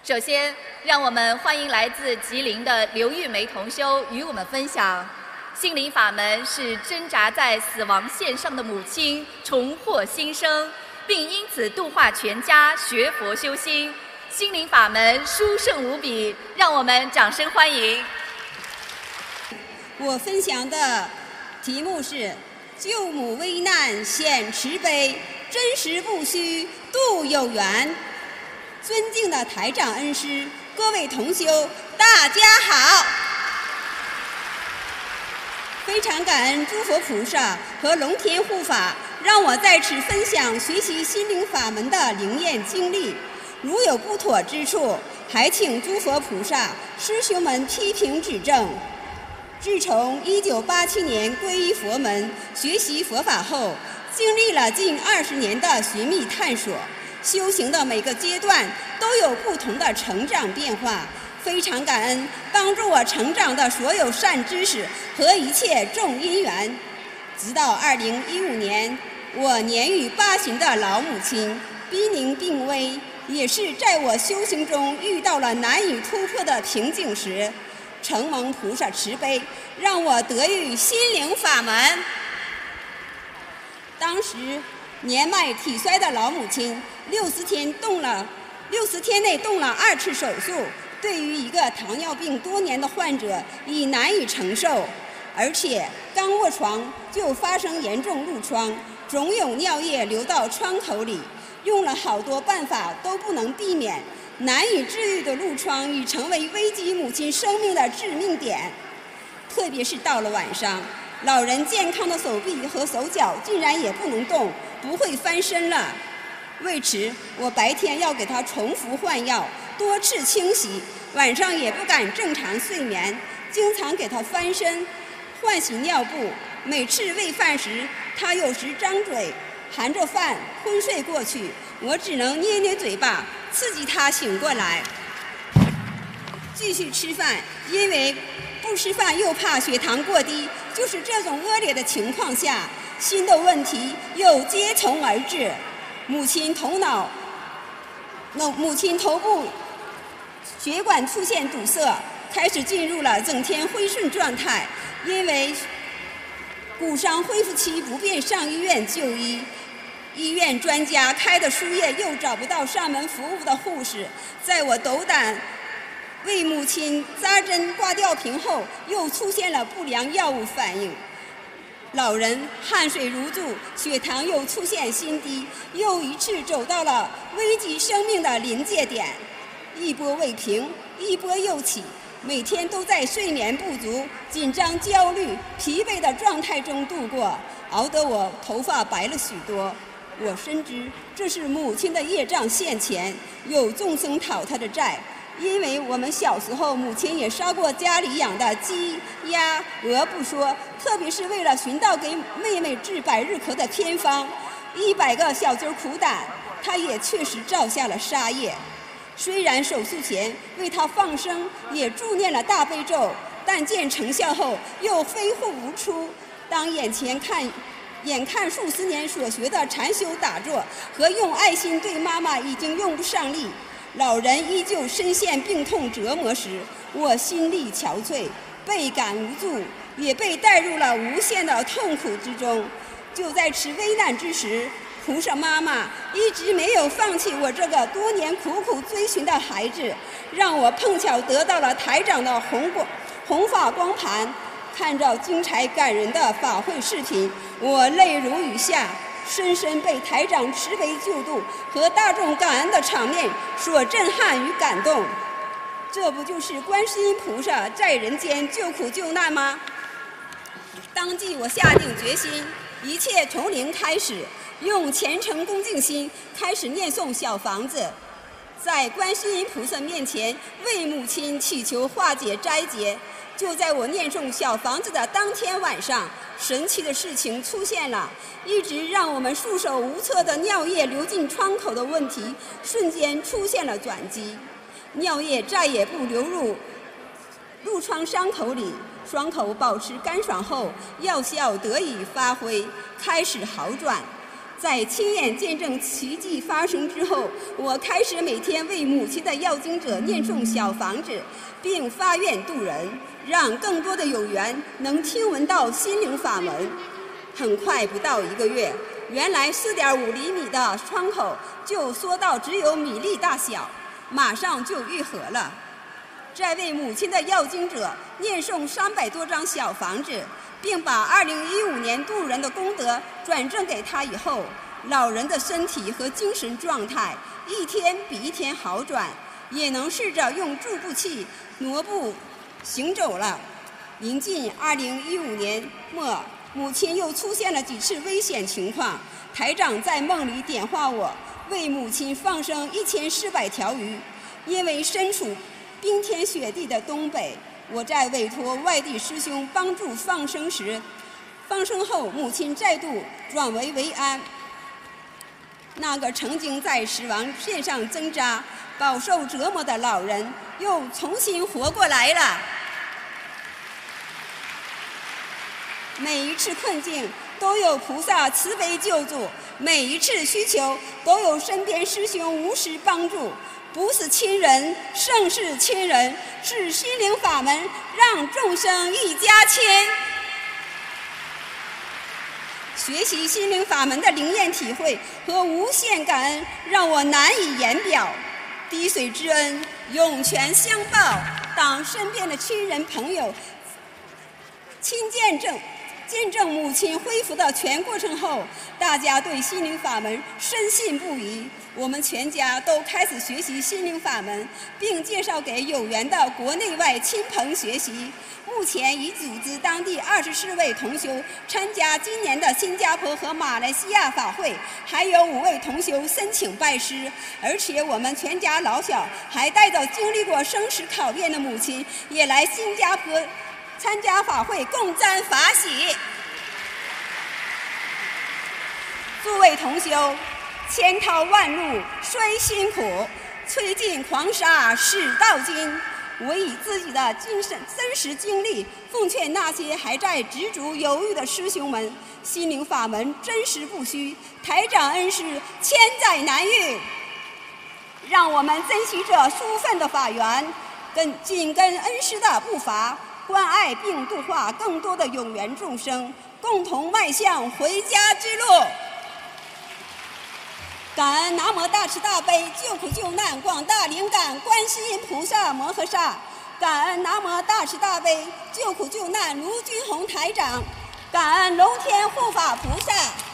首先，让我们欢迎来自吉林的刘玉梅同修与我们分享心灵法门是挣扎在死亡线上的母亲重获新生，并因此度化全家学佛修心。心灵法门殊胜无比，让我们掌声欢迎。 我分享的题目是救母危难显慈悲，真实不虚度有缘。尊敬的台长恩师，各位同修，大家好！非常感恩诸佛菩萨和龙天护法，让我在此分享学习心灵法门的灵验经历。如有不妥之处，还请诸佛菩萨师兄们批评指正。自从1987年皈依佛门，学习佛法后，经历了近20年的寻觅探索，修行的每个阶段都有不同的成长变化。非常感恩帮助我成长的所有善知识和一切众因缘。直到2015年，我年逾80的老母亲濒临病危，也是在我修行中遇到了难以突破的瓶颈时，承蒙菩萨慈悲，让我得遇心灵法门。当时年迈体衰的老母亲60天内动了2次手术，对于一个糖尿病多年的患者已难以承受，而且刚卧床就发生严重褥疮，总有尿液流到窗口里，用了好多办法都不能避免。难以治愈的褥疮已成为危及母亲生命的致命点，特别是到了晚上，老人健康的手臂和手脚竟然也不能动，不会翻身了。为此，我白天要给他重复换药，多次清洗，晚上也不敢正常睡眠，经常给他翻身、换洗尿布。每次喂饭时，他有时张嘴含着饭昏睡过去，我只能捏捏嘴巴，刺激他醒过来，继续吃饭。因为不吃饭又怕血糖过低，就是这种恶劣的情况下，新的问题又接踵而至。母亲头部血管出现堵塞，开始进入了整天昏睡状态。因为骨伤恢复期不便上医院就医，医院专家开的输液又找不到上门服务的护士，在我斗胆为母亲扎针挂吊瓶后，又出现了不良药物反应。老人汗水如注，血糖又出现新低，又一次走到了危及生命的临界点，一波未平，一波又起。每天都在睡眠不足、紧张、焦虑、疲惫的状态中度过，熬得我头发白了许多。我深知这是母亲的业障现前，有众生讨她的债。因为我们小时候母亲也烧过家里养的鸡、鸭、鹅不说，特别是为了寻到给妹妹治百日咳的偏方，100个小鸡苦胆，她也确实造下了杀业。虽然手术前为她放生也助念了大悲咒，但见成效后又飞护无出。当眼看数十年所学的禅修打坐和用爱心对妈妈已经用不上力，老人依旧深陷病痛折磨时，我心力憔悴，倍感无助，也被带入了无限的痛苦之中。就在此危难之时，菩萨妈妈一直没有放弃我这个多年苦苦追寻的孩子，让我碰巧得到了台长的弘法光盘。看着精彩感人的法会视频，我泪如雨下，深深被台长慈悲救度和大众感恩的场面所震撼与感动。这不就是观世音菩萨在人间救苦救难吗？当即我下定决心，一切从零开始，用虔诚恭敬心开始念诵小房子，在观世音菩萨面前为母亲祈求化解灾劫。就在我念诵小房子的当天晚上，神奇的事情出现了，一直让我们束手无策的尿液流进窗口的问题瞬间出现了转机，尿液再也不流入褥疮伤口里，伤口保持干爽后，药效得以发挥，开始好转。 在亲眼见证奇迹发生之后，我开始每天为母亲的要经者念诵小房子，并发愿度人，让更多的有缘能听闻到心灵法门。很快，不到1个月，原来4.5厘米的窗口就缩到只有米粒大小，马上就愈合了。在为母亲的要经者念诵300多张小房子，并把2015年度人的功德转赠给他以后，老人的身体和精神状态一天比一天好转，也能试着用助步器挪步行走了。临近2015年末，母亲又出现了几次危险情况，台长在梦里点化我，为母亲放生1400条鱼。因为身处冰天雪地的东北，我在委托外地师兄帮助放生时，放生后母亲再度转危为安。那个曾经在死亡线上挣扎、饱受折磨的老人，又重新活过来了。每一次困境都有菩萨慈悲救助，每一次需求都有身边师兄无私帮助。不是亲人，胜是亲人，是心灵法门，让众生一家亲。学习心灵法门的灵验体会和无限感恩，让我难以言表。滴水之恩，涌泉相报。当身边的亲人朋友亲见证母亲恢复的全过程后，大家对心灵法门深信不疑。我们全家都开始学习心灵法门，并介绍给有缘的国内外亲朋学习。目前已组织当地24位同修参加今年的新加坡和马来西亚法会，还有5位同修申请拜师。而且我们全家老小还带着经历过生死考验的母亲，也来新加坡参加法会，共沾法喜。诸位同修，千淘万漉虽辛苦，吹尽狂沙始到金。我以自己的真实经历，奉劝那些还在执着犹豫的师兄们，心灵法门真实不虚，台长恩师千载难遇。让我们珍惜这殊胜的法缘，紧跟恩师的步伐，关爱并度化更多的有缘众生，共同迈向回家之路。感恩南无大慈大悲救苦救难广大灵感观世音菩萨摩诃萨，感恩南无大慈大悲救苦救难卢军宏台长，感恩龙天护法菩萨。